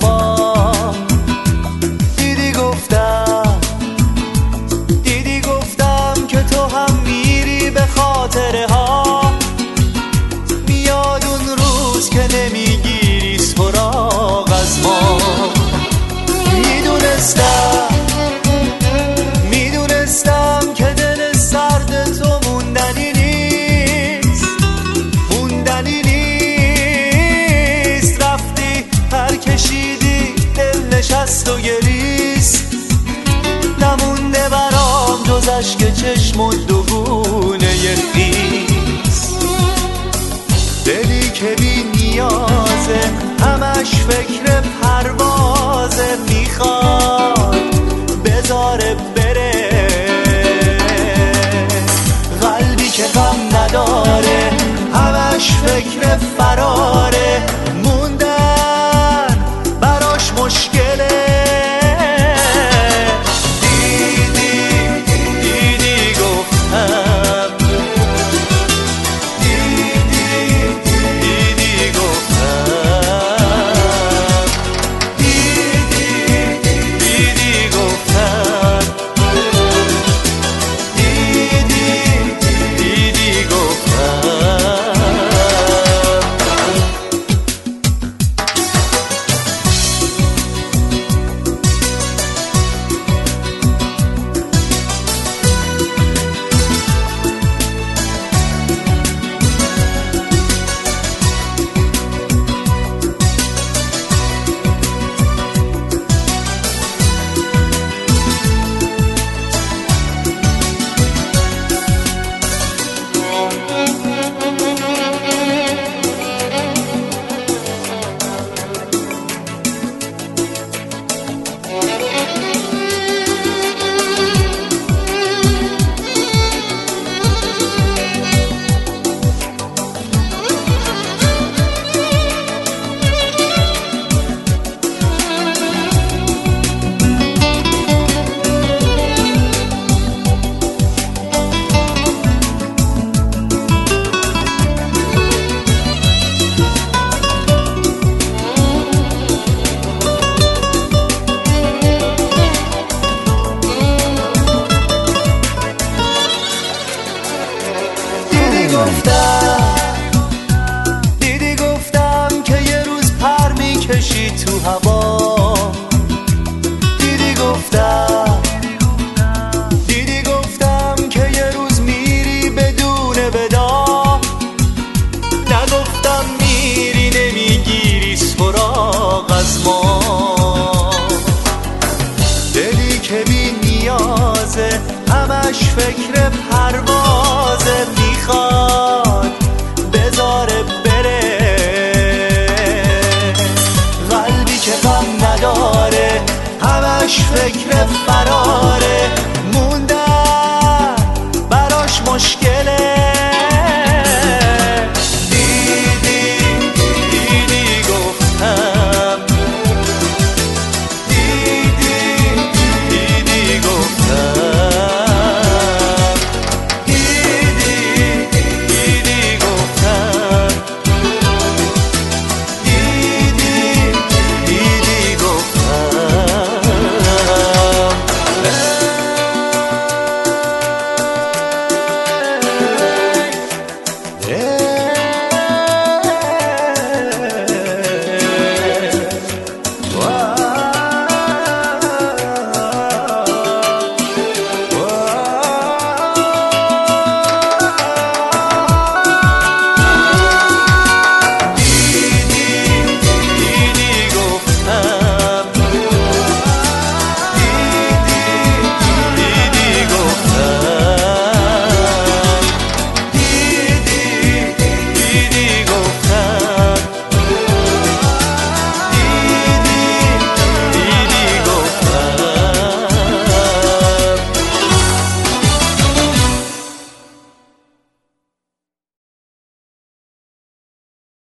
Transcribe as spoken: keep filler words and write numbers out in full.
هوا. دیدی گفتم دیدی گفتم که تو هم میری به خاطره ها. میاد اون روز که نمیگیری سراغ از ما. میدونستم میدونستم که دل سرد تو موندنی نیست موندنی نیست. رفتی پر کشیدی دل نشست و گریست. نمونده برام جز اشک چشم و دوگونه خیس. دلی که بی نیازه همش فکر پروازه. میخواد بذاره بره. قلبی که غم نداره همش فکر فراره. موندن براش مشکله. دیدی گفتم که یه روز پر میکشی تو هوا. دیدی گفتم دیدی گفتم که یه روز میری بدون ودا. نگفتم میری نمیگیری سراغ از ما. دلی که بی نیازه همش فکر پروازه. میخواد بذاره بره. قلبی که غم نداره همش فکر فراره. موندن براش مشکله.